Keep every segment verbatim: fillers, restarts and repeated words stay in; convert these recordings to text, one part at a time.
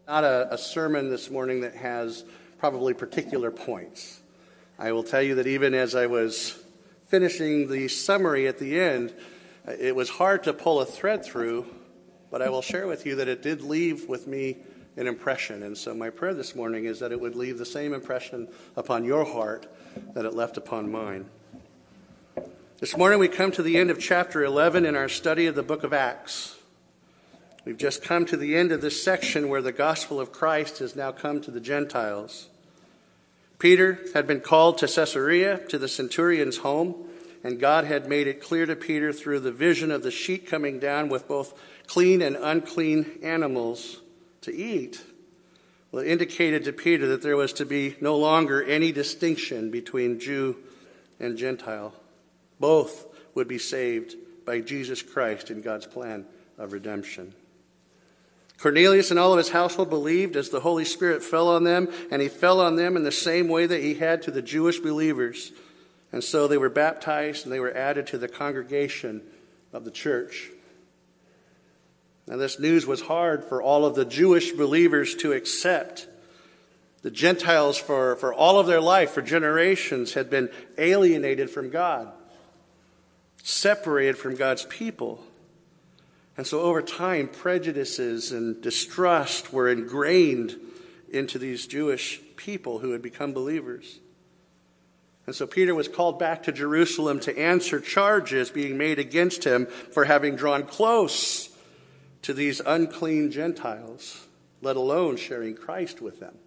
Not a, a sermon this morning that has probably particular points. I will tell you that even as I was finishing the summary at the end, it was hard to pull a thread through, but I will share with you that it did leave with me an impression. And so my prayer this morning is that it would leave the same impression upon your heart that it left upon mine. This morning we come to the end of chapter eleven in our study of the book of Acts. We've just come to the end of this section where the gospel of Christ has now come to the Gentiles. Peter had been called to Caesarea, to the centurion's home, and God had made it clear to Peter through the vision of the sheet coming down with both clean and unclean animals to eat. Well, it indicated to Peter that there was to be no longer any distinction between Jew and Gentile. Both would be saved by Jesus Christ in God's plan of redemption. Cornelius and all of his household believed as the Holy Spirit fell on them, and he fell on them in the same way that he had to the Jewish believers. And so they were baptized and they were added to the congregation of the church. Now this news was hard for all of the Jewish believers to accept. The Gentiles for, for all of their life, for generations, had been alienated from God, separated from God's people. And so over time, prejudices and distrust were ingrained into these Jewish people who had become believers. And so Peter was called back to Jerusalem to answer charges being made against him for having drawn close to these unclean Gentiles, let alone sharing Christ with them.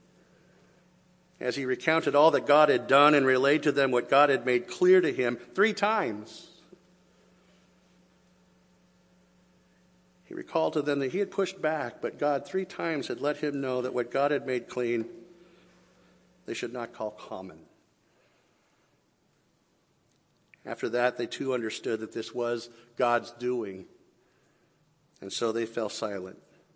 As he recounted all that God had done and relayed to them what God had made clear to him three times, he recalled to them that he had pushed back, but God three times had let him know that what God had made clean, they should not call common. After that, they too understood that this was God's doing, and so they fell silent,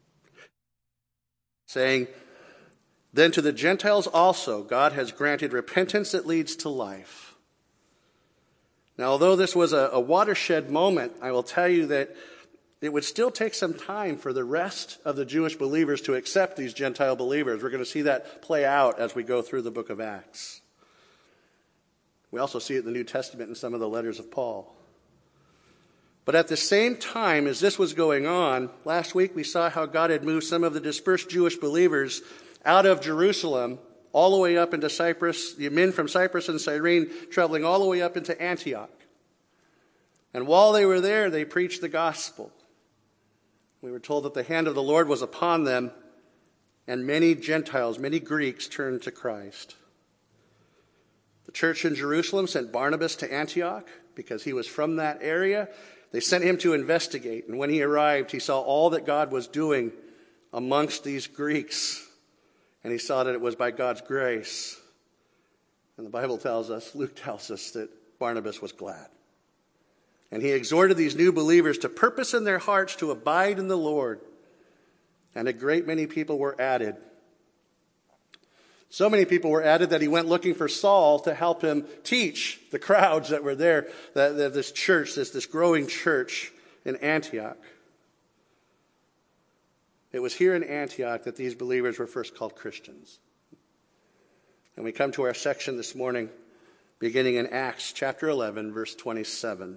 saying, "Then to the Gentiles also God has granted repentance that leads to life." Now, although this was a, a watershed moment, I will tell you that it would still take some time for the rest of the Jewish believers to accept these Gentile believers. We're going to see that play out as we go through the book of Acts. We also see it in the New Testament in some of the letters of Paul. But at the same time as this was going on, last week we saw how God had moved some of the dispersed Jewish believers out of Jerusalem all the way up into Cyprus, the men from Cyprus and Cyrene traveling all the way up into Antioch. And while they were there, they preached the gospel. We were told that the hand of the Lord was upon them, and many Gentiles, many Greeks turned to Christ. The church in Jerusalem sent Barnabas to Antioch because he was from that area. They sent him to investigate, and when he arrived, he saw all that God was doing amongst these Greeks, and he saw that it was by God's grace. And the Bible tells us, Luke tells us, that Barnabas was glad. And he exhorted these new believers to purpose in their hearts to abide in the Lord. And a great many people were added. So many people were added that he went looking for Saul to help him teach the crowds that were there, that, that this church, this, this growing church in Antioch. It was here in Antioch that these believers were first called Christians. And we come to our section this morning, beginning in Acts chapter eleven, verse twenty-seven.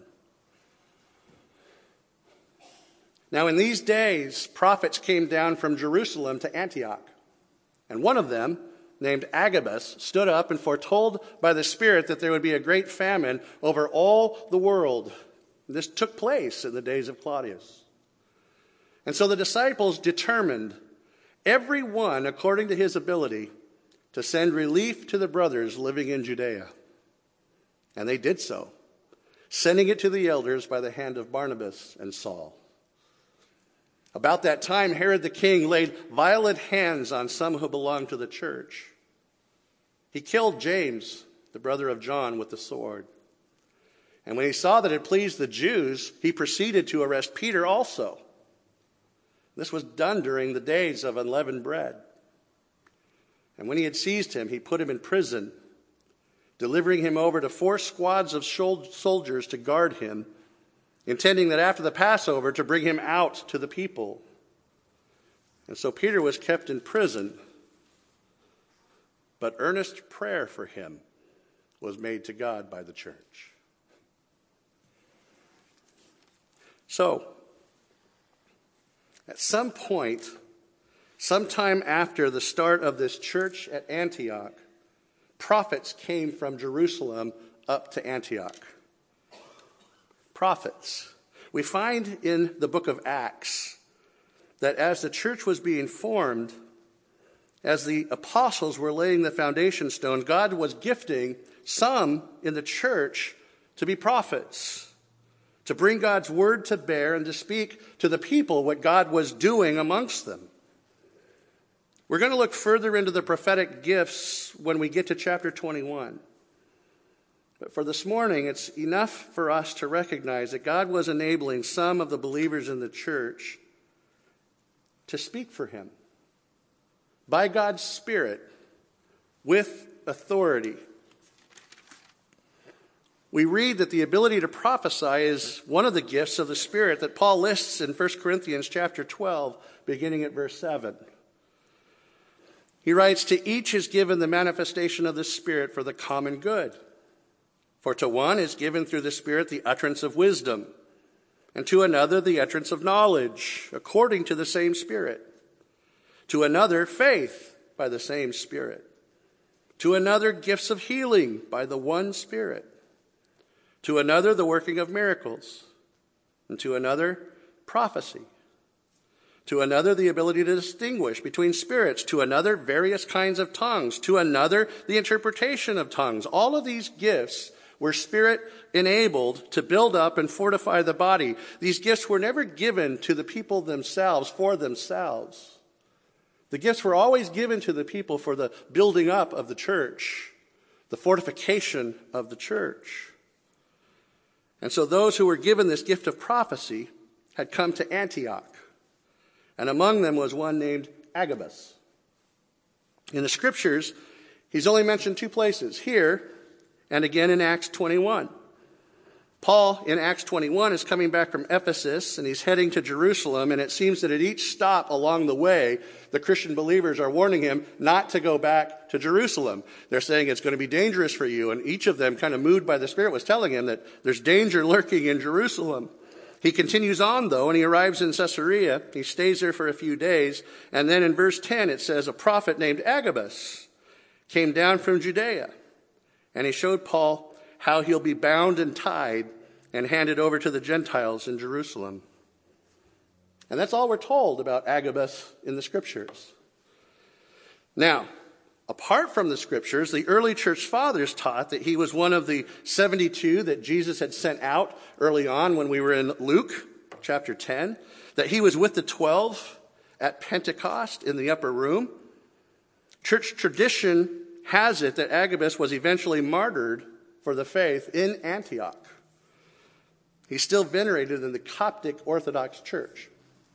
Now in these days, prophets came down from Jerusalem to Antioch. And one of them, named Agabus, stood up and foretold by the Spirit that there would be a great famine over all the world. This took place in the days of Claudius. And so the disciples determined, every one according to his ability, to send relief to the brothers living in Judea. And they did so, sending it to the elders by the hand of Barnabas and Saul. About that time, Herod the king laid violent hands on some who belonged to the church. He killed James, the brother of John, with the sword. And when he saw that it pleased the Jews, he proceeded to arrest Peter also. This was done during the days of unleavened bread. And when he had seized him, he put him in prison, delivering him over to four squads of soldiers to guard him, intending that after the Passover to bring him out to the people. And so Peter was kept in prison, but earnest prayer for him was made to God by the church. So, at some point, sometime after the start of this church at Antioch, prophets came from Jerusalem up to Antioch. Prophets. We find in the book of Acts that as the church was being formed, as the apostles were laying the foundation stones, God was gifting some in the church to be prophets, to bring God's word to bear and to speak to the people what God was doing amongst them. We're going to look further into the prophetic gifts when we get to chapter twenty-one. But for this morning, it's enough for us to recognize that God was enabling some of the believers in the church to speak for him by God's Spirit with authority. We read that the ability to prophesy is one of the gifts of the Spirit that Paul lists in First Corinthians chapter twelve, beginning at verse seven. He writes, "To each is given the manifestation of the Spirit for the common good. For to one is given through the Spirit the utterance of wisdom, and to another the utterance of knowledge, according to the same Spirit. To another faith by the same Spirit. To another gifts of healing by the one Spirit. To another the working of miracles, and to another prophecy. To another the ability to distinguish between spirits. To another various kinds of tongues. To another the interpretation of tongues." All of these gifts were Spirit-enabled to build up and fortify the body. These gifts were never given to the people themselves for themselves. The gifts were always given to the people for the building up of the church, the fortification of the church. And so those who were given this gift of prophecy had come to Antioch. And among them was one named Agabus. In the scriptures, he's only mentioned two places, here and again in Acts twenty-one. Paul, in Acts twenty-one, is coming back from Ephesus, and he's heading to Jerusalem, and it seems that at each stop along the way, the Christian believers are warning him not to go back to Jerusalem. They're saying it's going to be dangerous for you, and each of them, kind of moved by the Spirit, was telling him that there's danger lurking in Jerusalem. He continues on, though, and he arrives in Caesarea. He stays there for a few days, and then in verse ten it says, "A prophet named Agabus came down from Judea, and he showed Paul how he'll be bound and tied and handed over to the Gentiles in Jerusalem." And that's all we're told about Agabus in the scriptures. Now, apart from the scriptures, the early church fathers taught that he was one of the seventy-two that Jesus had sent out early on when we were in Luke chapter ten, that he was with the twelve at Pentecost in the upper room. Church tradition has it that Agabus was eventually martyred for the faith in Antioch. He's still venerated in the Coptic Orthodox Church.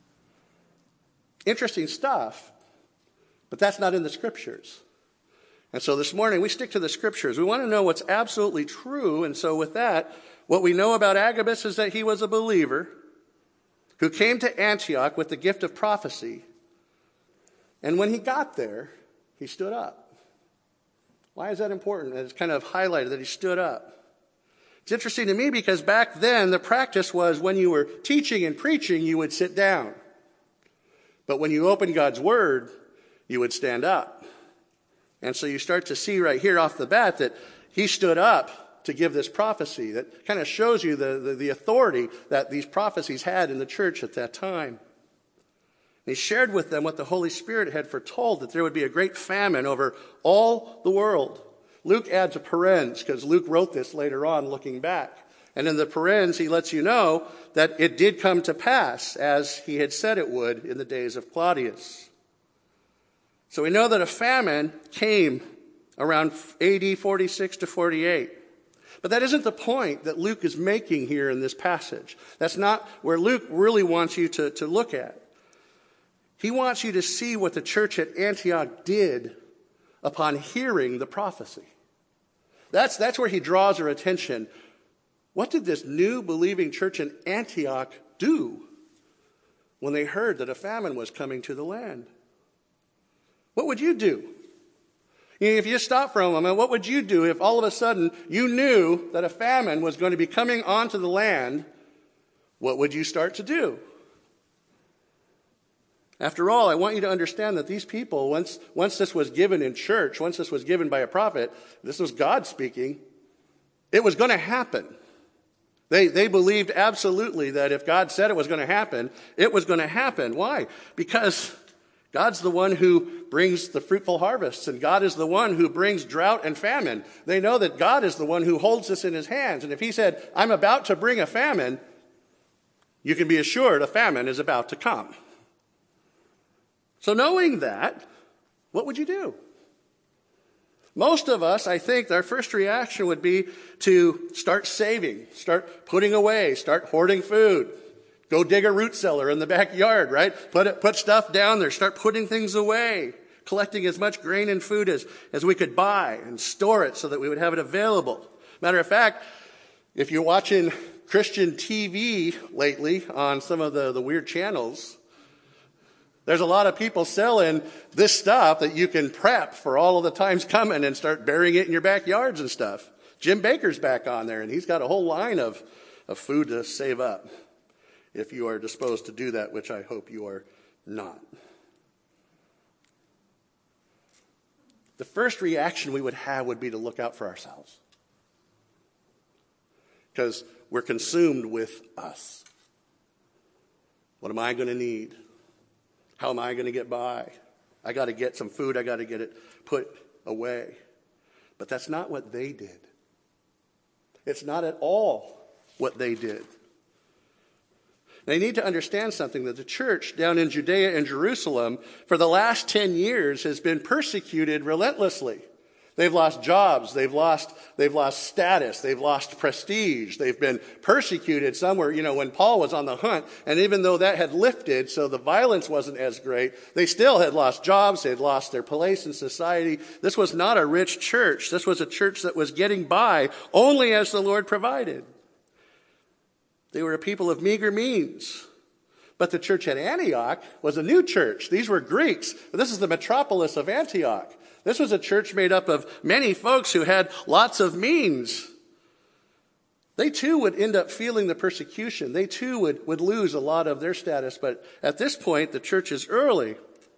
Interesting stuff, but that's not in the scriptures. And so this morning we stick to the scriptures. We want to know what's absolutely true, and so with that, what we know about Agabus is that he was a believer who came to Antioch with the gift of prophecy, and when he got there, he stood up. Why is that important? And it's kind of highlighted that he stood up. It's interesting to me because back then the practice was when you were teaching and preaching, you would sit down. But when you opened God's word, you would stand up. And so you start to see right here off the bat that he stood up to give this prophecy. That kind of shows you the, the, the authority that these prophecies had in the church at that time. He shared with them what the Holy Spirit had foretold, that there would be a great famine over all the world. Luke adds a parens, because Luke wrote this later on looking back. And in the parens, he lets you know that it did come to pass, as he had said it would in the days of Claudius. So we know that a famine came around A D forty-six to forty-eight. But that isn't the point that Luke is making here in this passage. That's not where Luke really wants you to, to look at. He wants you to see what the church at Antioch did upon hearing the prophecy. That's, that's where he draws our attention. What did this new believing church in Antioch do when they heard that a famine was coming to the land? What would you do? If you stop for a moment, what would you do if all of a sudden you knew that a famine was going to be coming onto the land? What would you start to do? After all, I want you to understand that these people, once, once this was given in church, once this was given by a prophet, this was God speaking, it was going to happen. They, they believed absolutely that if God said it was going to happen, it was going to happen. Why? Because God's the one who brings the fruitful harvests, and God is the one who brings drought and famine. They know that God is the one who holds this in his hands. And if he said, I'm about to bring a famine, you can be assured a famine is about to come. So knowing that, what would you do? Most of us, I think, our first reaction would be to start saving, start putting away, start hoarding food. Go dig a root cellar in the backyard, right? Put it, put stuff down there, start putting things away, collecting as much grain and food as, as we could buy and store it so that we would have it available. Matter of fact, if you're watching Christian T V lately on some of the, the weird channels, there's a lot of people selling this stuff that you can prep for all of the times coming and start burying it in your backyards and stuff. Jim Baker's back on there, and he's got a whole line of, of food to save up if you are disposed to do that, which I hope you are not. The first reaction we would have would be to look out for ourselves, because we're consumed with us. What am I going to need? How am I going to get by? I got to get some food. I got to get it put away. But that's not what they did. It's not at all what they did. Now, you need to understand something, that the church down in Judea and Jerusalem for the last ten years has been persecuted relentlessly. They've lost jobs, they've lost, they've lost status, they've lost prestige, they've been persecuted somewhere. You know, when Paul was on the hunt, and even though that had lifted, so the violence wasn't as great, they still had lost jobs, they had lost their place in society. This was not a rich church. This was a church that was getting by only as the Lord provided. They were a people of meager means. But the church at Antioch was a new church. These were Greeks. This is the metropolis of Antioch. This was a church made up of many folks who had lots of means. They too would end up feeling the persecution. They too would, would lose a lot of their status. But at this point, the church is early.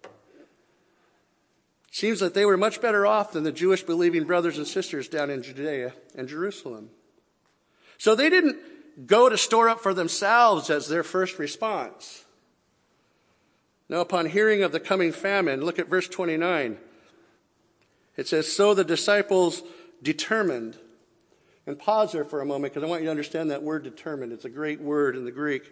Seems that they were much better off than the Jewish believing brothers and sisters down in Judea and Jerusalem. So they didn't go to store up for themselves as their first response. Now, upon hearing of the coming famine, look at verse twenty-nine. It says, so the disciples determined. And pause there for a moment, because I want you to understand that word determined. It's a great word in the Greek.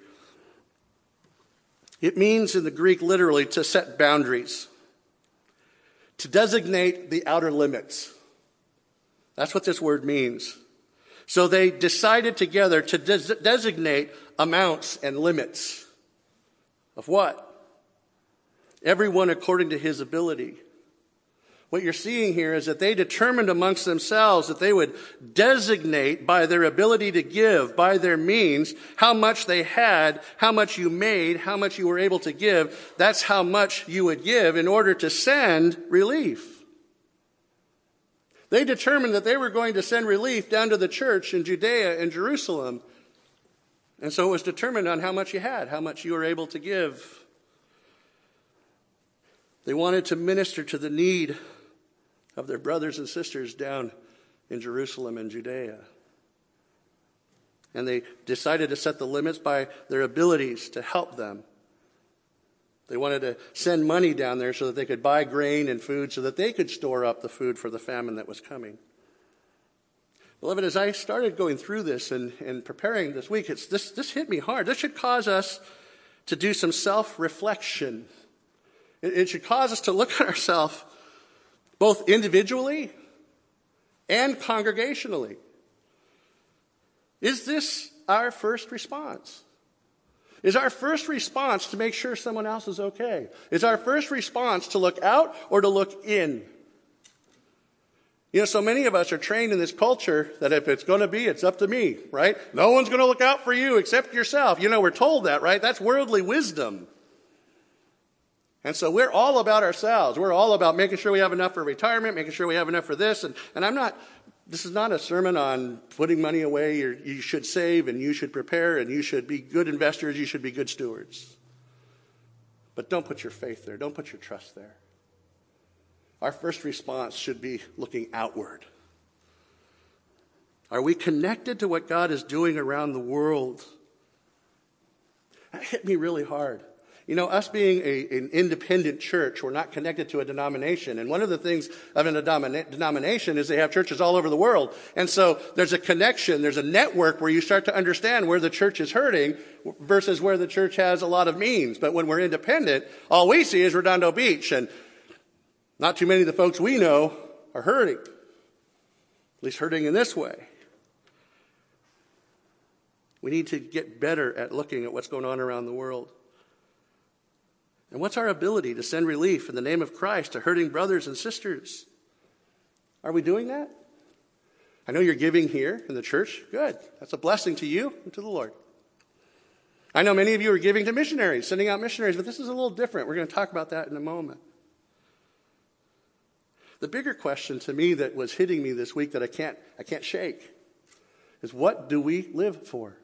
It means in the Greek literally to set boundaries, to designate the outer limits. That's what this word means. So they decided together to des- designate amounts and limits of what? Everyone according to his ability. What you're seeing here is that they determined amongst themselves that they would designate by their ability to give, by their means, how much they had, how much you made, how much you were able to give. That's how much you would give in order to send relief. They determined that they were going to send relief down to the church in Judea and Jerusalem. And so it was determined on how much you had, how much you were able to give. They wanted to minister to the need of their brothers and sisters down in Jerusalem and Judea. And they decided to set the limits by their abilities to help them. They wanted to send money down there so that they could buy grain and food so that they could store up the food for the famine that was coming. Beloved, as I started going through this and, and preparing this week, it's, this, this hit me hard. This should cause us to do some self-reflection. It, it should cause us to look at ourselves both individually and congregationally. Is this our first response? Is our first response to make sure someone else is okay? Is our first response to look out or to look in? You know, so many of us are trained in this culture that if it's going to be, it's up to me, right? No one's going to look out for you except yourself. You know, we're told that, right? That's worldly wisdom. And so we're all about ourselves. We're all about making sure we have enough for retirement, making sure we have enough for this. And, and I'm not, this is not a sermon on putting money away. You're, you should save and you should prepare and you should be good investors. You should be good stewards. But don't put your faith there. Don't put your trust there. Our first response should be looking outward. Are we connected to what God is doing around the world? That hit me really hard. You know, us being a, an independent church, we're not connected to a denomination. And one of the things of a denomination is they have churches all over the world. And so there's a connection, there's a network where you start to understand where the church is hurting versus where the church has a lot of means. But when we're independent, all we see is Redondo Beach. And not too many of the folks we know are hurting. At least hurting in this way. We need to get better at looking at what's going on around the world. And what's our ability to send relief in the name of Christ to hurting brothers and sisters? Are we doing that? I know you're giving here in the church. Good. That's a blessing to you and to the Lord. I know many of you are giving to missionaries, sending out missionaries, but this is a little different. We're going to talk about that in a moment. The bigger question to me that was hitting me this week that I can't, I can't shake is, what do we live for?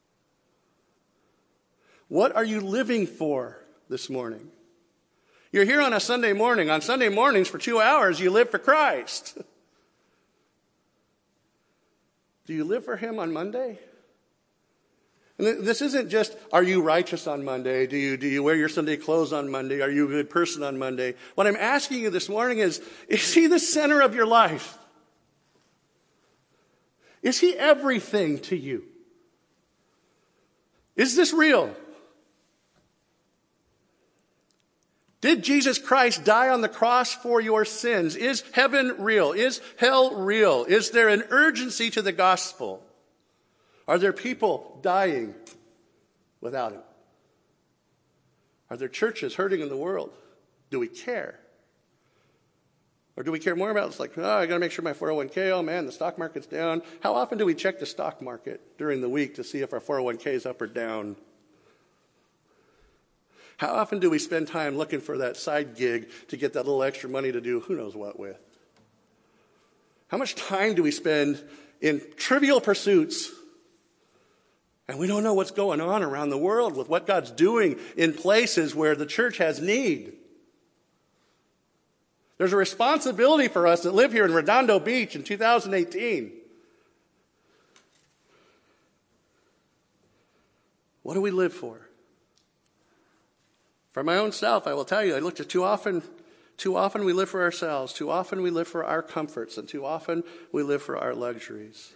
What are you living for this morning? You're here on a Sunday morning. On Sunday mornings for two hours, you live for Christ. Do you live for him on Monday? And this isn't just, are you righteous on Monday? Do you, do you wear your Sunday clothes on Monday? Are you a good person on Monday? What I'm asking you this morning is, is he the center of your life? Is he everything to you? Is this real? Did Jesus Christ die on the cross for your sins? Is heaven real? Is hell real? Is there an urgency to the gospel? Are there people dying without him? Are there churches hurting in the world? Do we care? Or do we care more about, it's like, oh, I got to make sure my four oh one k, oh man, the stock market's down. How often do we check the stock market during the week to see if our four oh one k is up or down? How often do we spend time looking for that side gig to get that little extra money to do who knows what with? How much time do we spend in trivial pursuits? And we don't know what's going on around the world with what God's doing in places where the church has need. There's a responsibility for us that live here in Redondo Beach in two thousand eighteen. What do we live for? For my own self, I will tell you, I looked at too often, too often we live for ourselves, too often we live for our comforts, and too often we live for our luxuries.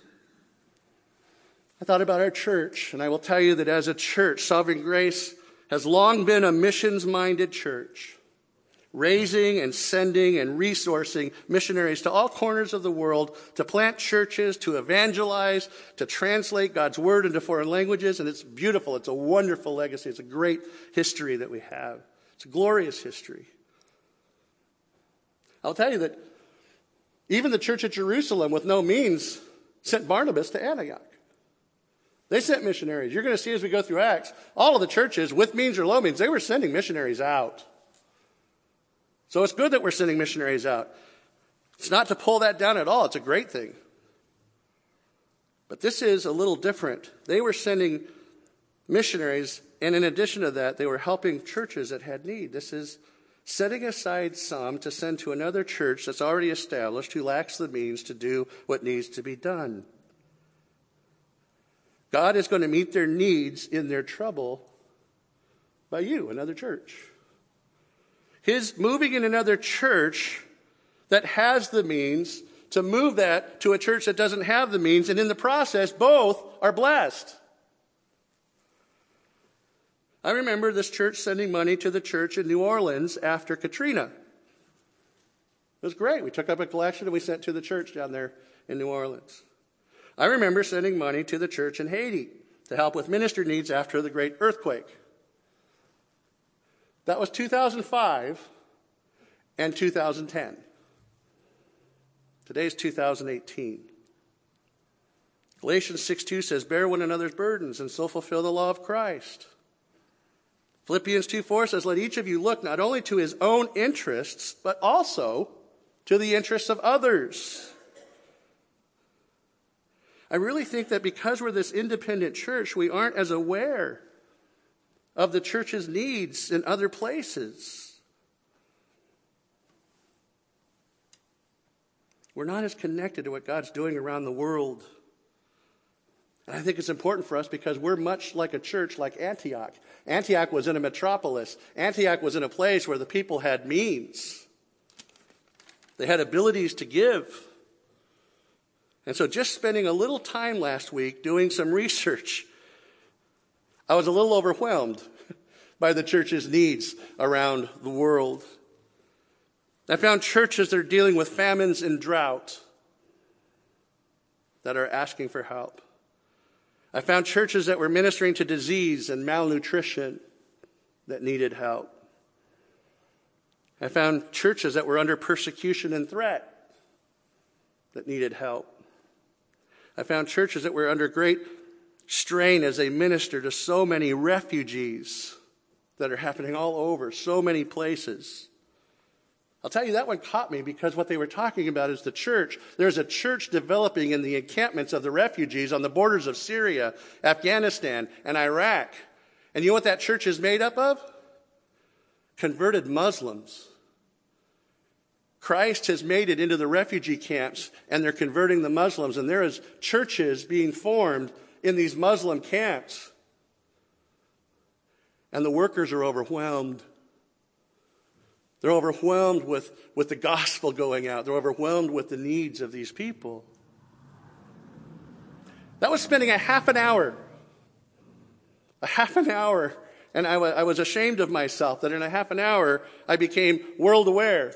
I thought about our church, and I will tell you that as a church, Sovereign Grace has long been a missions-minded church, raising and sending and resourcing missionaries to all corners of the world to plant churches, to evangelize, to translate God's word into foreign languages. And it's beautiful. It's a wonderful legacy. It's a great history that we have. It's a glorious history. I'll tell you that even the church at Jerusalem with no means sent Barnabas to Antioch. They sent missionaries. You're going to see as we go through Acts, all of the churches, with means or low means, they were sending missionaries out. So it's good that we're sending missionaries out. It's not to pull that down at all. It's a great thing. But this is a little different. They were sending missionaries, and in addition to that, they were helping churches that had need. This is setting aside some to send to another church that's already established who lacks the means to do what needs to be done. God is going to meet their needs in their trouble by you, another church. His moving in another church that has the means to move that to a church that doesn't have the means, and in the process, both are blessed. I remember this church sending money to the church in New Orleans after Katrina. It was great. We took up a collection and we sent to the church down there in New Orleans. I remember sending money to the church in Haiti to help with ministry needs after the great earthquake. That was two thousand five and two thousand ten. Today's two thousand eighteen. Galatians six two says, bear one another's burdens and so fulfill the law of Christ. Philippians two four says, let each of you look not only to his own interests, but also to the interests of others. I really think that because we're this independent church, we aren't as aware of the church's needs in other places. We're not as connected to what God's doing around the world. And I think it's important for us because we're much like a church like Antioch. Antioch was in a metropolis. Antioch was in a place where the people had means. They had abilities to give. And so just spending a little time last week doing some research, I was a little overwhelmed by the church's needs around the world. I found churches that are dealing with famines and drought that are asking for help. I found churches that were ministering to disease and malnutrition that needed help. I found churches that were under persecution and threat that needed help. I found churches that were under great strain as they minister to so many refugees that are happening all over, so many places. I'll tell you, that one caught me because what they were talking about is the church. There's a church developing in the encampments of the refugees on the borders of Syria, Afghanistan, and Iraq. And you know what that church is made up of? Converted Muslims. Christ has made it into the refugee camps, and they're converting the Muslims. And there is churches being formed in these Muslim camps. And the workers are overwhelmed. They're overwhelmed with, with the gospel going out. They're overwhelmed with the needs of these people. That was spending a half an hour. A half an hour. And I, w- I was ashamed of myself that in a half an hour I became world aware. Do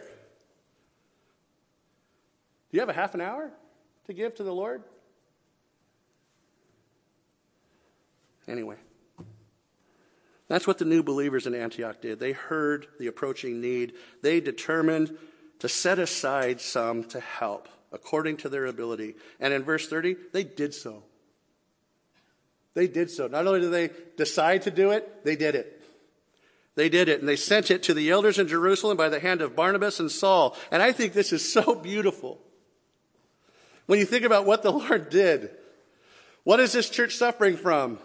you have a half an hour to give to the Lord? Anyway. That's what the new believers in Antioch did. They heard the approaching need. They determined to set aside some to help according to their ability. And in verse thirty, they did so. They did so. Not only did they decide to do it, they did it. They did it. And they sent it to the elders in Jerusalem by the hand of Barnabas and Saul. And I think this is so beautiful. When you think about what the Lord did, what is this church suffering from?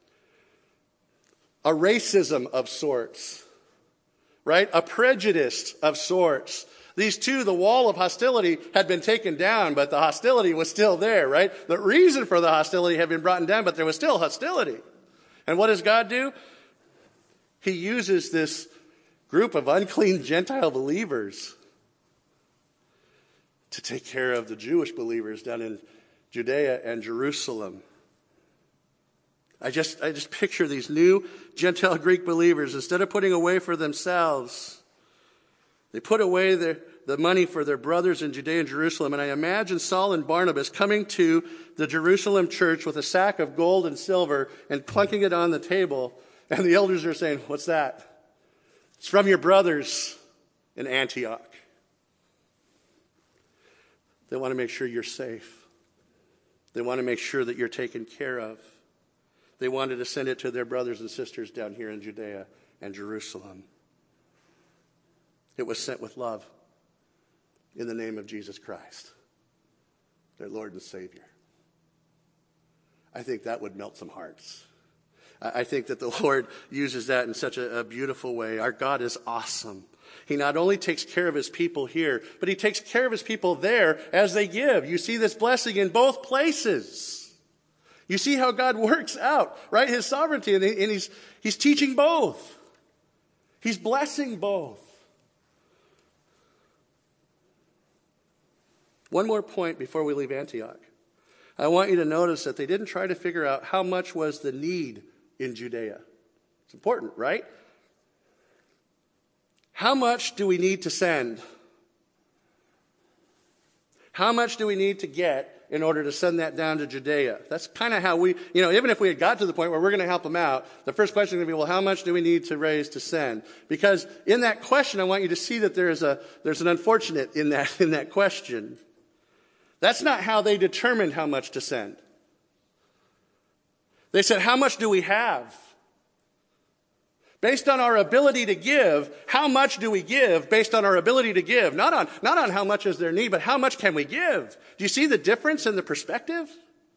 A racism of sorts, right? A prejudice of sorts. These two, the wall of hostility had been taken down, but the hostility was still there, right? The reason for the hostility had been brought down, but there was still hostility. And what does God do? He uses this group of unclean Gentile believers to take care of the Jewish believers down in Judea and Jerusalem. I just, I just picture these new Gentile Greek believers, instead of putting away for themselves, they put away their, the money for their brothers in Judea and Jerusalem. And I imagine Saul and Barnabas coming to the Jerusalem church with a sack of gold and silver and plunking it on the table. And the elders are saying, what's that? It's from your brothers in Antioch. They want to make sure you're safe. They want to make sure that you're taken care of. They wanted to send it to their brothers and sisters down here in Judea and Jerusalem. It was sent with love in the name of Jesus Christ, their Lord and Savior. I think that would melt some hearts. I think that the Lord uses that in such a, a beautiful way. Our God is awesome. He not only takes care of his people here, but he takes care of his people there as they give. You see this blessing in both places. You see how God works out, right? His sovereignty, and, he, and he's, he's teaching both. He's blessing both. One more point before we leave Antioch. I want you to notice that they didn't try to figure out how much was the need in Judea. It's important, right? How much do we need to send? How much do we need to get in order to send that down to Judea? That's kind of how we, you know, even if we had got to the point where we're going to help them out, the first question is going to be, well, how much do we need to raise to send? Because in that question, I want you to see that there is a, there's an unfortunate in that, in that question. That's not how they determined how much to send. They said, how much do we have? Based on our ability to give, how much do we give based on our ability to give? Not on, not on how much is their need, but how much can we give? Do you see the difference in the perspective?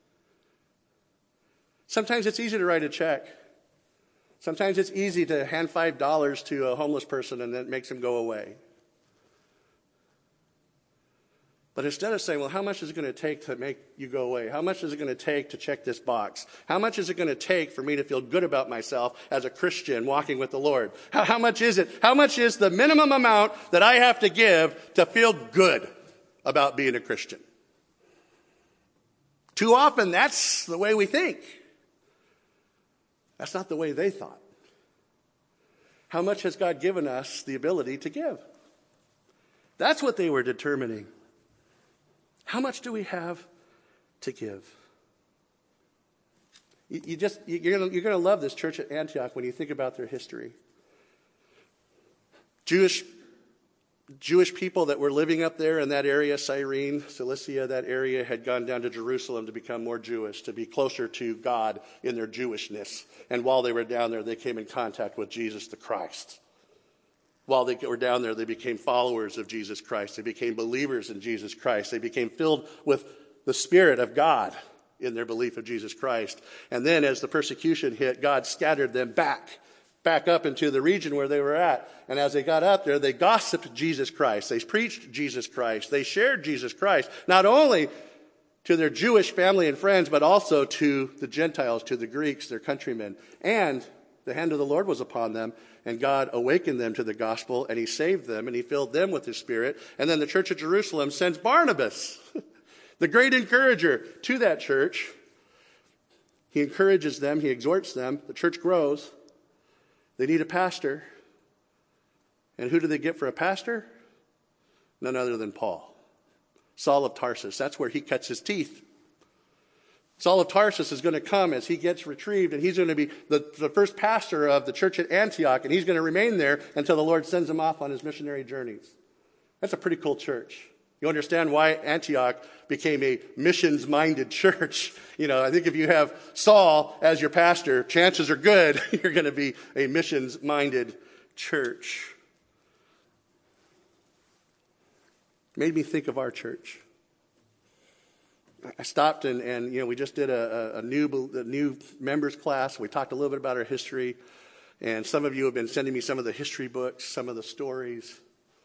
Sometimes it's easy to write a check. Sometimes it's easy to hand five dollars to a homeless person and then it makes him go away. But instead of saying, well, how much is it going to take to make you go away? How much is it going to take to check this box? How much is it going to take for me to feel good about myself as a Christian walking with the Lord? How, how much is it? How much is the minimum amount that I have to give to feel good about being a Christian? Too often, that's the way we think. That's not the way they thought. How much has God given us the ability to give? That's what they were determining. How much do we have to give? You, you just, you're going you're to love this church at Antioch when you think about their history. Jewish, Jewish people that were living up there in that area, Cyrene, Cilicia, that area, had gone down to Jerusalem to become more Jewish, to be closer to God in their Jewishness. And while they were down there, they came in contact with Jesus the Christ. While they were down there, they became followers of Jesus Christ. They became believers in Jesus Christ. They became filled with the Spirit of God in their belief of Jesus Christ. And then as the persecution hit, God scattered them back, back up into the region where they were at. And as they got up there, they gossiped Jesus Christ. They preached Jesus Christ. They shared Jesus Christ, not only to their Jewish family and friends, but also to the Gentiles, to the Greeks, their countrymen. And the hand of the Lord was upon them, and God awakened them to the gospel, and he saved them, and he filled them with his Spirit. And then the church of Jerusalem sends Barnabas, the great encourager, to that church. He encourages them. He exhorts them. The church grows. They need a pastor. And who do they get for a pastor? None other than Paul, Saul of Tarsus. That's where he cuts his teeth. Saul of Tarsus is going to come as he gets retrieved, and he's going to be the, the first pastor of the church at Antioch, and he's going to remain there until the Lord sends him off on his missionary journeys. That's a pretty cool church. You understand why Antioch became a missions-minded church. You know, I think if you have Saul as your pastor, chances are good you're going to be a missions-minded church. Made me think of our church. I stopped and, and you know, we just did a, a, new, a new members class. We talked a little bit about our history. And some of you have been sending me some of the history books, some of the stories.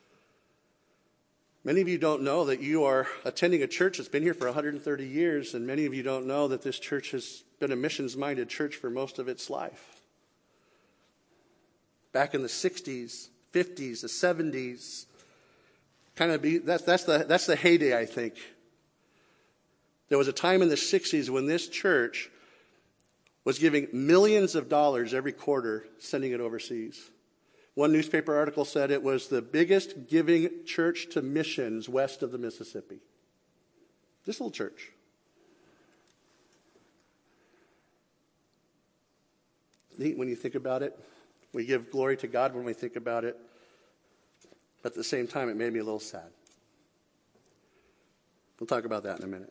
Many of you don't know that you are attending a church that's been here for one hundred thirty years. And many of you don't know that this church has been a missions-minded church for most of its life. Back in the sixties, fifties, the seventies, kind of be, that's, that's, the, that's the heyday, I think. There was a time in the sixties when this church was giving millions of dollars every quarter, sending it overseas. One newspaper article said it was the biggest giving church to missions west of the Mississippi. This little church. Neat when you think about it. We give glory to God when we think about it. But at the same time, it made me a little sad. We'll talk about that in a minute.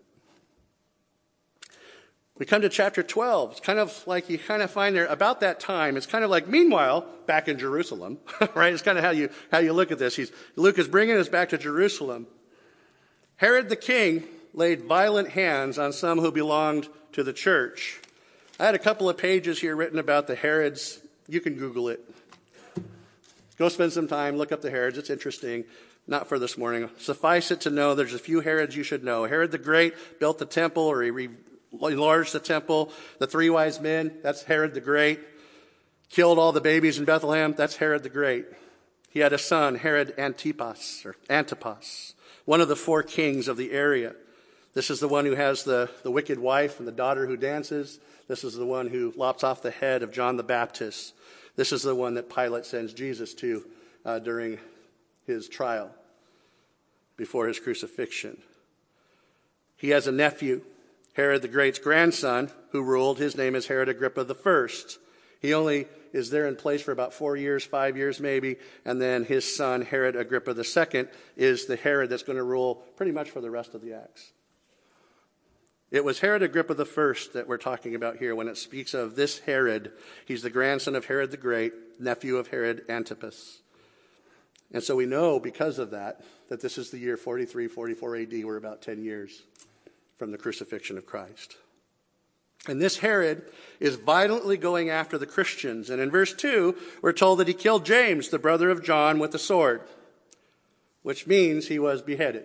We come to chapter twelve. It's kind of like you kind of find there about that time. It's kind of like, meanwhile, back in Jerusalem, right? It's kind of how you how you look at this. He's, Luke is bringing us back to Jerusalem. Herod the king laid violent hands on some who belonged to the church. I had a couple of pages here written about the Herods. You can Google it. Go spend some time, look up the Herods. It's interesting. Not for this morning. Suffice it to know there's a few Herods you should know. Herod the Great built the temple, or he re- enlarged the temple. The three wise men, that's Herod the Great. Killed all the babies in Bethlehem, that's Herod the Great. He had a son, Herod Antipas, or Antipas, one of the four kings of the area. This is the one who has the, the wicked wife and the daughter who dances. This is the one who lops off the head of John the Baptist. This is the one that Pilate sends Jesus to uh, during his trial before his crucifixion. He has a nephew, Herod the Great's grandson, who ruled. His name is Herod Agrippa the First. He only is there in place for about four years, five years maybe, and then his son, Herod Agrippa the Second, is the Herod that's going to rule pretty much for the rest of the Acts. It was Herod Agrippa the First that we're talking about here when it speaks of this Herod. He's the grandson of Herod the Great, nephew of Herod Antipas. And so we know because of that, that this is the year forty-three, forty-four A D. We're about ten years from the crucifixion of Christ. And this Herod is violently going after the Christians. And in verse two, we're told that he killed James, the brother of John, with a sword, which means he was beheaded.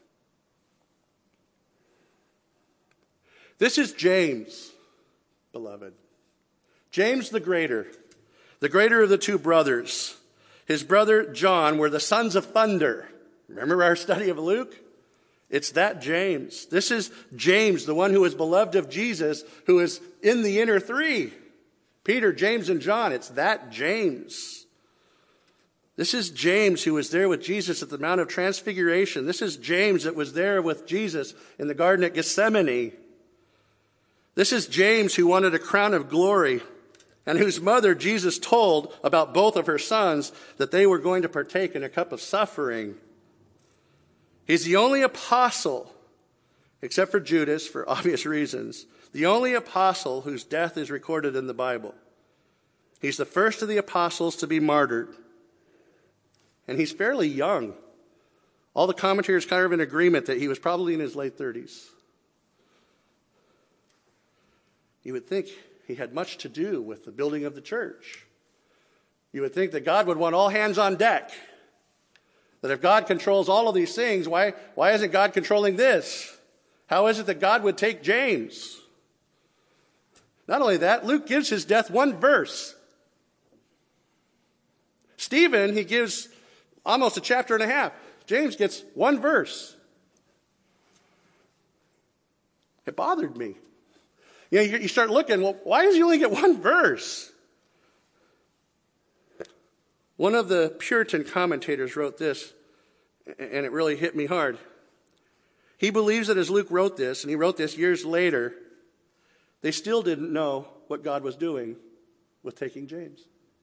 This is James, beloved. James the greater, the greater of the two brothers. His brother John were the sons of thunder. Remember our study of Luke? It's that James. This is James, the one who is beloved of Jesus, who is in the inner three. Peter, James, and John. It's that James. This is James who was there with Jesus at the Mount of Transfiguration. This is James that was there with Jesus in the garden at Gethsemane. This is James who wanted a crown of glory and whose mother Jesus told about both of her sons that they were going to partake in a cup of suffering. He's the only apostle, except for Judas for obvious reasons, the only apostle whose death is recorded in the Bible. He's the first of the apostles to be martyred. And he's fairly young. All the commentators kind of in agreement that he was probably in his late thirties. You would think he had much to do with the building of the church. You would think that God would want all hands on deck. That if God controls all of these things, why, why isn't God controlling this? How is it that God would take James? Not only that, Luke gives his death one verse. Stephen, he gives almost a chapter and a half. James gets one verse. It bothered me. You know, you start looking, well, why does he only get one verse? One of the Puritan commentators wrote this, and it really hit me hard. He believes that as Luke wrote this, and he wrote this years later, they still didn't know what God was doing with taking James.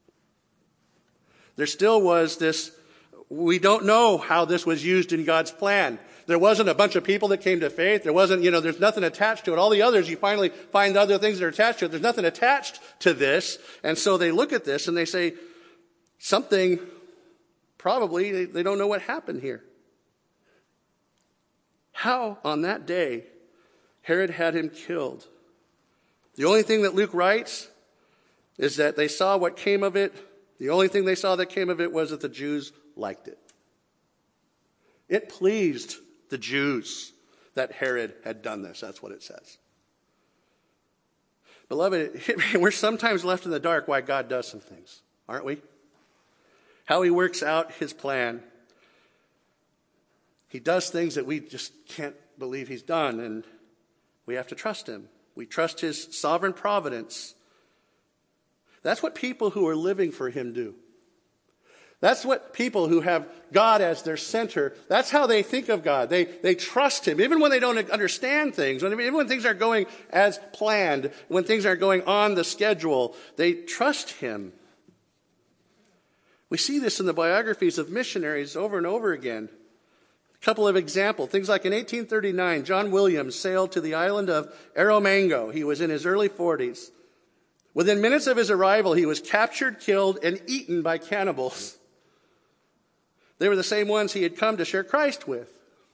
There still was this, we don't know how this was used in God's plan. There wasn't a bunch of people that came to faith. There wasn't, you know, there's nothing attached to it. All the others, you finally find other things that are attached to it. There's nothing attached to this. And so they look at this and they say, something, probably, they, they don't know what happened here. How, on that day, Herod had him killed. The only thing that Luke writes is that they saw what came of it. The only thing they saw that came of it was that the Jews liked it. It pleased the Jews that Herod had done this. That's what it says. Beloved, we're sometimes left in the dark why God does some things, aren't we? How he works out his plan. He does things that we just can't believe he's done, and we have to trust him. We trust his sovereign providence. That's what people who are living for him do. That's what people who have God as their center, that's how they think of God. They they trust him, even when they don't understand things, when, even when things aren't going as planned, when things aren't going on the schedule, they trust him. We see this in the biographies of missionaries over and over again. A couple of examples, things like in eighteen thirty-nine, John Williams sailed to the island of Erromango. He was in his early forties. Within minutes of his arrival, he was captured, killed, and eaten by cannibals. They were the same ones he had come to share Christ with.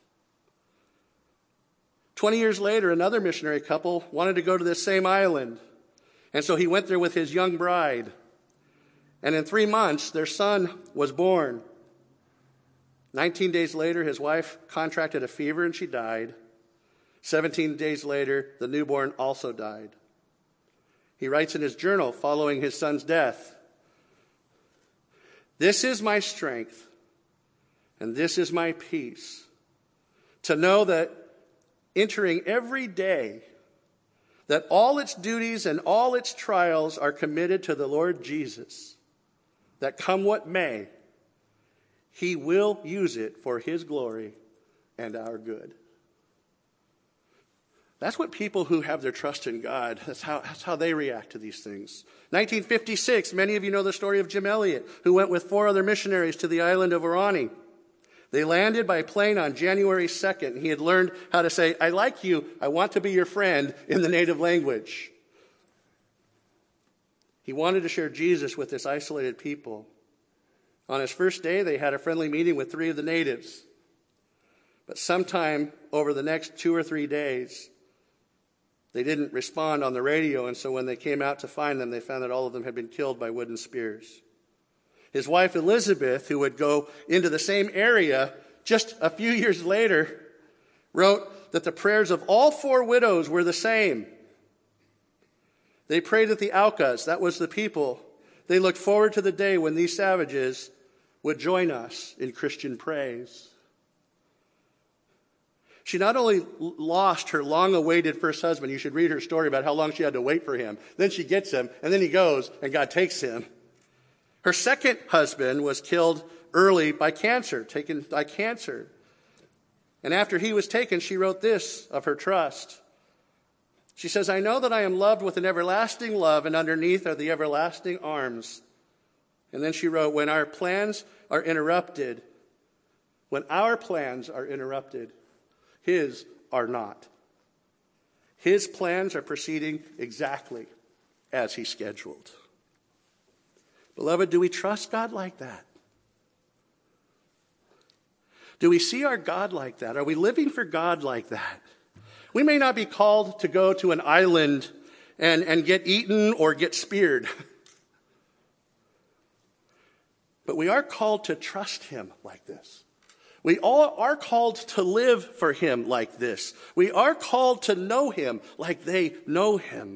Twenty years later, another missionary couple wanted to go to this same island. And so he went there with his young bride. And in three months, their son was born. Nineteen days later, his wife contracted a fever and she died. Seventeen days later, the newborn also died. He writes in his journal following his son's death, "This is my strength, and this is my peace, to know that entering every day, that all its duties and all its trials are committed to the Lord Jesus, that come what may, he will use it for his glory and our good." That's what people who have their trust in God, that's how, that's how they react to these things. nineteen fifty-six, many of you know the story of Jim Elliot, who went with four other missionaries to the island of Orani. They landed by plane on January second. He had learned how to say, I like you, I want to be your friend, in the native language. He wanted to share Jesus with this isolated people. On his first day, they had a friendly meeting with three of the natives. But sometime over the next two or three days, they didn't respond on the radio, and so when they came out to find them, they found that all of them had been killed by wooden spears. His wife Elizabeth, who would go into the same area just a few years later, wrote that the prayers of all four widows were the same. They prayed that the Aucas, that was the people, they looked forward to the day when these savages would join us in Christian praise. She not only lost her long-awaited first husband, you should read her story about how long she had to wait for him. Then she gets him, and then he goes, and God takes him. Her second husband was killed early by cancer, taken by cancer. And after he was taken, she wrote this of her trust. She says, I know that I am loved with an everlasting love, and underneath are the everlasting arms. And then she wrote, when our plans are interrupted, when our plans are interrupted, his are not. His plans are proceeding exactly as he scheduled. Beloved, do we trust God like that? Do we see our God like that? Are we living for God like that? We may not be called to go to an island and, and get eaten or get speared. But we are called to trust him like this. We all are called to live for him like this. We are called to know him like they know him.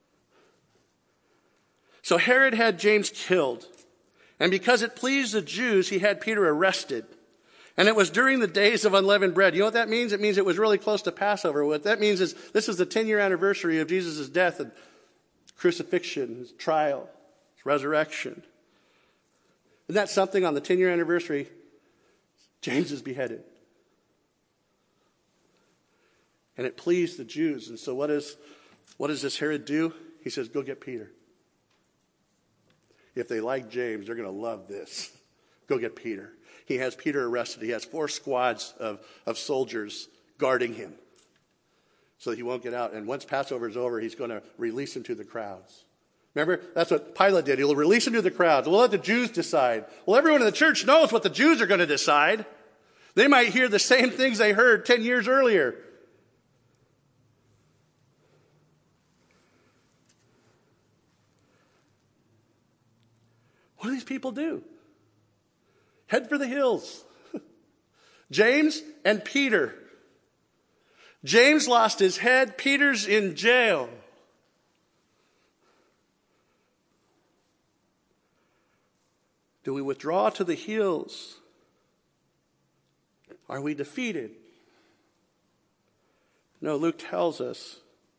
So Herod had James killed. And because it pleased the Jews, he had Peter arrested. And it was during the days of unleavened bread. You know what that means? It means it was really close to Passover. What that means is this is the ten-year anniversary of Jesus' death and crucifixion, his trial, his resurrection. Isn't that something? On the ten-year anniversary, James is beheaded. And it pleased the Jews. And so what, is, what does this Herod do? He says, go get Peter. If they like James, they're going to love this. Go get Peter. He has Peter arrested. He has four squads of, of soldiers guarding him so that he won't get out. And once Passover is over, he's going to release him to the crowds. Remember, that's what Pilate did. He'll release him to the crowds. We'll let the Jews decide. Well, everyone in the church knows what the Jews are going to decide. They might hear the same things they heard ten years earlier. What do these people do? Head for the hills. James and Peter. James lost his head. Peter's in jail. Do we withdraw to the hills? Are we defeated? No, Luke tells us.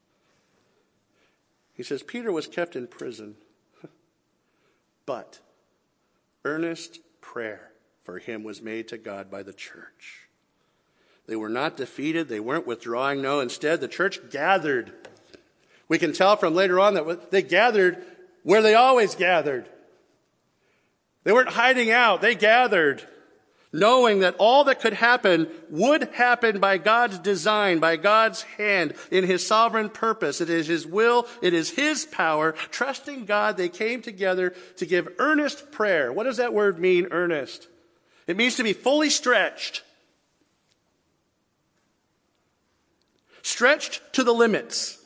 He says, Peter was kept in prison, but earnest prayer for him was made to God by the church. They were not defeated. They weren't withdrawing. No, instead, the church gathered. We can tell from later on that they gathered where they always gathered. They weren't hiding out. They gathered, knowing that all that could happen would happen by God's design, by God's hand, in his sovereign purpose. It is his will. It is his power. Trusting God, they came together to give earnest prayer. What does that word mean, earnest? It means to be fully stretched. Stretched to the limits.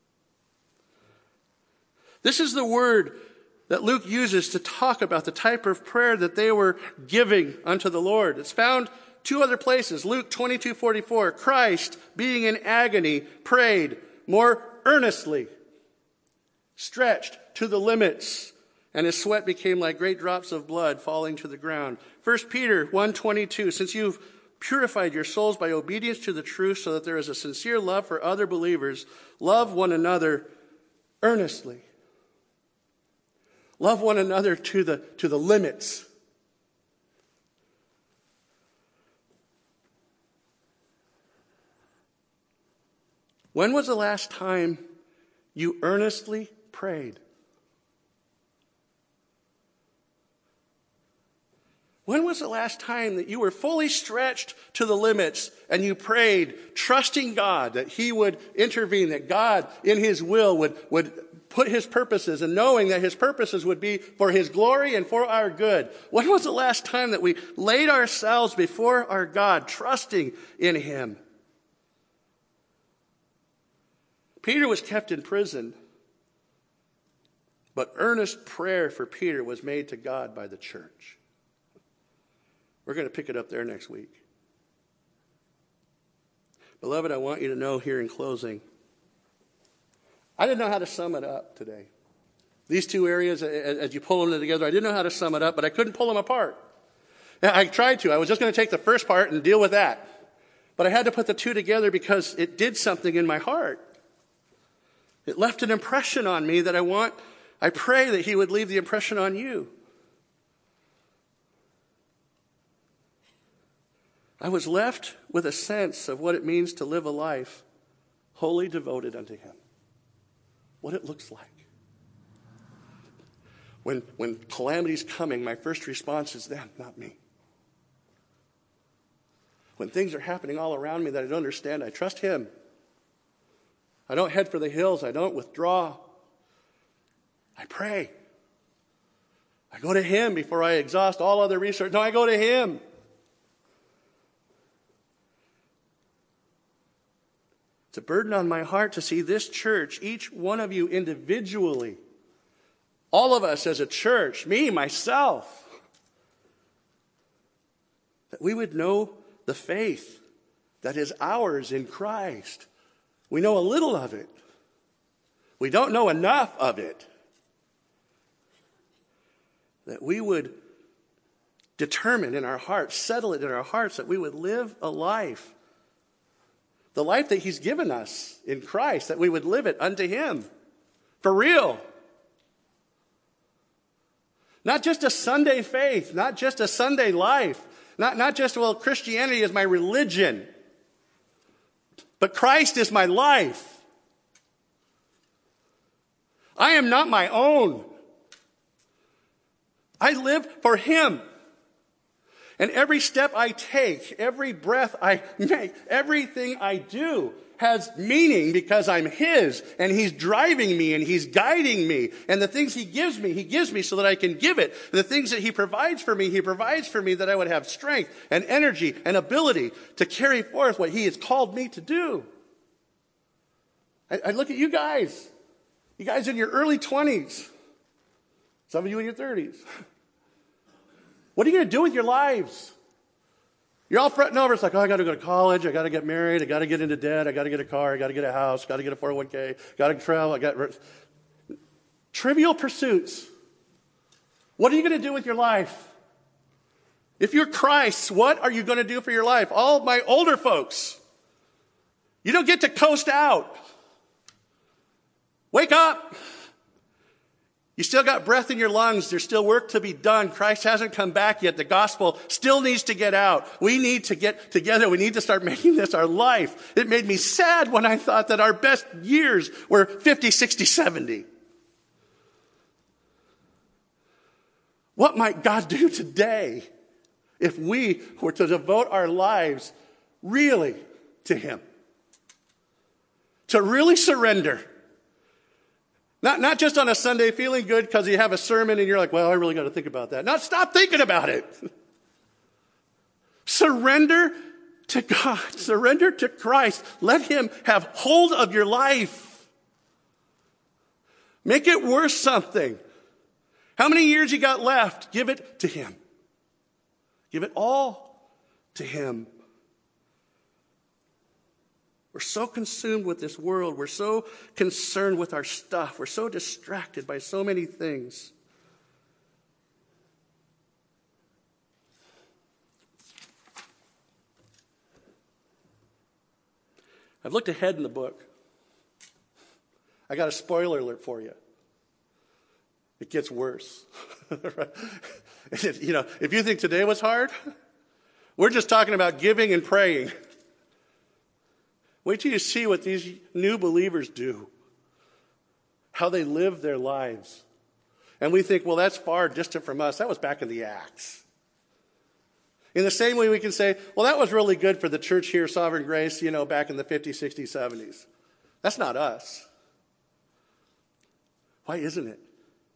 This is the word that Luke uses to talk about the type of prayer that they were giving unto the Lord. It's found two other places. Luke twenty-two forty-four, Christ, being in agony, prayed more earnestly, stretched to the limits, and his sweat became like great drops of blood falling to the ground. First Peter one twenty-two, since you've purified your souls by obedience to the truth, so that there is a sincere love for other believers, love one another earnestly. Love one another to the, to the limits. When was the last time you earnestly prayed? When was the last time that you were fully stretched to the limits and you prayed, trusting God that he would intervene, that God in his will would, would put his purposes, and knowing that his purposes would be for his glory and for our good? When was the last time that we laid ourselves before our God, trusting in him? Peter was kept in prison, but earnest prayer for Peter was made to God by the church. We're going to pick it up there next week. Beloved, I want you to know here in closing, I didn't know how to sum it up today. These two areas, as you pull them together, I didn't know how to sum it up, but I couldn't pull them apart. I tried to. I was just going to take the first part and deal with that. But I had to put the two together because it did something in my heart. It left an impression on me that I want, I pray that he would leave the impression on you. I was left with a sense of what it means to live a life wholly devoted unto him. What it looks like. When, when calamity's coming, my first response is them, not me. When things are happening all around me that I don't understand, I trust him. I don't head for the hills. I don't withdraw. I pray. I go to him before I exhaust all other research. No, I go to him. It's a burden on my heart to see this church, each one of you individually, all of us as a church, me, myself, that we would know the faith that is ours in Christ. We know a little of it. We don't know enough of it. That we would determine in our hearts, settle it in our hearts, that we would live a life, the life that he's given us in Christ, that we would live it unto him. For real. Not just a Sunday faith, not just a Sunday life, not, not just, well, Christianity is my religion, but Christ is my life. I am not my own. I live for him. And every step I take, every breath I make, everything I do has meaning because I'm his, and he's driving me and he's guiding me. And the things he gives me, he gives me so that I can give it. The things that he provides for me, he provides for me that I would have strength and energy and ability to carry forth what he has called me to do. I, I look at you guys. You guys in your early twenties. Some of you in your thirties. What are you going to do with your lives? You're all fretting over. It's like, oh, I got to go to college. I got to get married. I got to get into debt. I got to get a car. I got to get a house. Got to get a four oh one k. Got to travel. I got trivial pursuits. What are you going to do with your life? If you're Christ's, what are you going to do for your life? All my older folks, you don't get to coast out. Wake up. You still got breath in your lungs. There's still work to be done. Christ hasn't come back yet. The gospel still needs to get out. We need to get together. We need to start making this our life. It made me sad when I thought that our best years were fifty, sixty, seventy. What might God do today if we were to devote our lives really to him? To really surrender. Not, not just on a Sunday feeling good because you have a sermon and you're like, well, I really got to think about that. Not stop thinking about it. Surrender to God. Surrender to Christ. Let him have hold of your life. Make it worth something. How many years you got left? Give it to him. Give it all to him. We're so consumed with this world. We're so concerned with our stuff. We're so distracted by so many things. I've looked ahead in the book. I got a spoiler alert for you. It gets worse. You know, if you think today was hard, we're just talking about giving and praying. Wait till you see what these new believers do, how they live their lives. And we think, well, that's far distant from us. That was back in the Acts. In the same way we can say, well, that was really good for the church here, Sovereign Grace, you know, back in the fifties, sixties, seventies. That's not us. Why isn't it?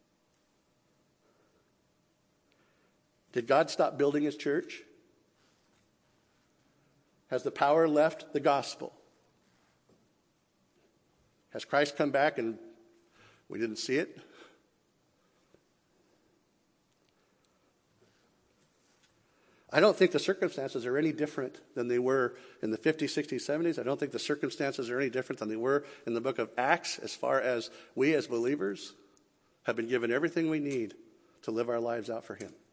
Did God stop building his church? Has the power left the gospel? Has Christ come back and we didn't see it? I don't think the circumstances are any different than they were in the fifties, sixties, seventies. I don't think the circumstances are any different than they were in the book of Acts, as far as we as believers have been given everything we need to live our lives out for him.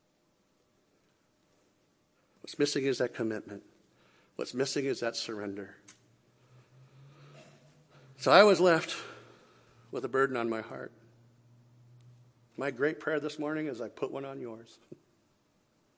What's missing is that commitment. What's missing is that surrender. So I was left with a burden on my heart. My great prayer this morning is I put one on yours.